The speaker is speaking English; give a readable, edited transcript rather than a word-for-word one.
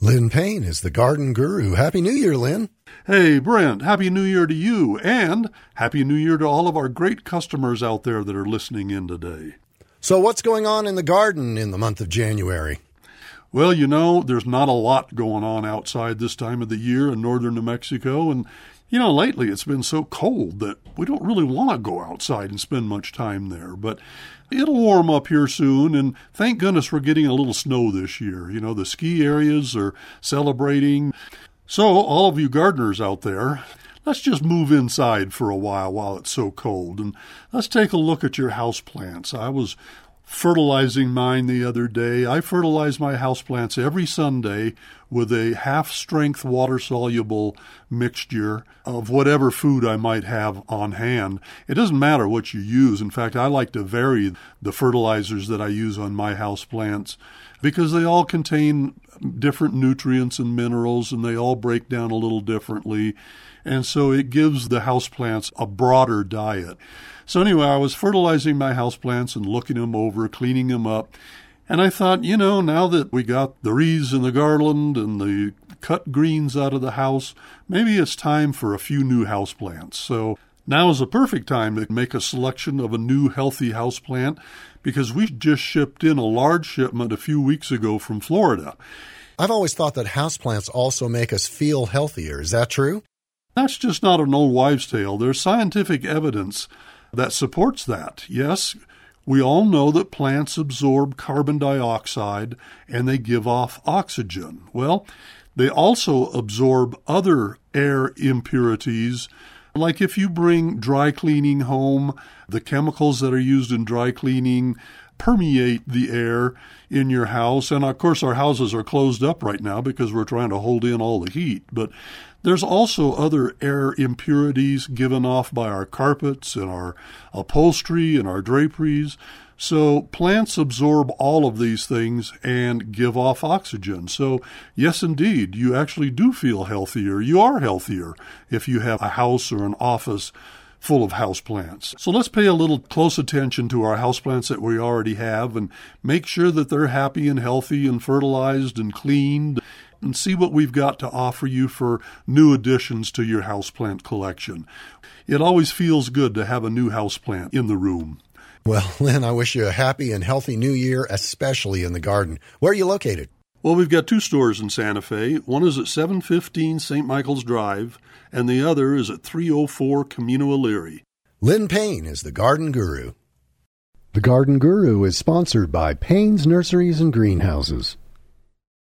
Lynn Payne is the garden guru. Happy New Year, Lynn. Hey, Brent, Happy New Year to you, and Happy New Year to all of our great customers out there that are listening in today. So what's going on in the garden in the month of January? Well, there's not a lot going on outside this time of the year in northern New Mexico, and lately it's been so cold that we don't really want to go outside and spend much time there. But it'll warm up here soon, and thank goodness we're getting a little snow this year. The ski areas are celebrating. So all of you gardeners out there, let's just move inside for a while it's so cold, and let's take a look at your houseplants. I was fertilizing mine the other day. I fertilize my houseplants every Sunday with a half-strength water-soluble mixture of whatever food I might have on hand. It doesn't matter what you use. In fact, I like to vary the fertilizers that I use on my houseplants because they all contain different nutrients and minerals, and they all break down a little differently. And so it gives the houseplants a broader diet. So anyway, I was fertilizing my houseplants and looking them over, cleaning them up. And I thought, now that we got the wreaths and the garland and the cut greens out of the house, maybe it's time for a few new houseplants. So now is the perfect time to make a selection of a new healthy houseplant because we just shipped in a large shipment a few weeks ago from Florida. I've always thought that houseplants also make us feel healthier. Is that true? That's just not an old wives' tale. There's scientific evidence that supports that. Yes, we all know that plants absorb carbon dioxide and they give off oxygen. Well, they also absorb other air impurities. Like if you bring dry cleaning home, the chemicals that are used in dry cleaning permeate the air in your house. And of course, our houses are closed up right now because we're trying to hold in all the heat. But there's also other air impurities given off by our carpets and our upholstery and our draperies. So plants absorb all of these things and give off oxygen. So yes, indeed, you actually do feel healthier. You are healthier if you have a house or an office full of houseplants. So let's pay a little close attention to our houseplants that we already have and make sure that they're happy and healthy and fertilized and cleaned, and see what we've got to offer you for new additions to your houseplant collection. It always feels good to have a new houseplant in the room. Well, Lynn, I wish you a happy and healthy new year, especially in the garden. Where are you located? Well, we've got two stores in Santa Fe. One is at 715 St. Michael's Drive, and the other is at 304 Camino Elyria. Lynn Payne is the Garden Guru. The Garden Guru is sponsored by Payne's Nurseries and Greenhouses.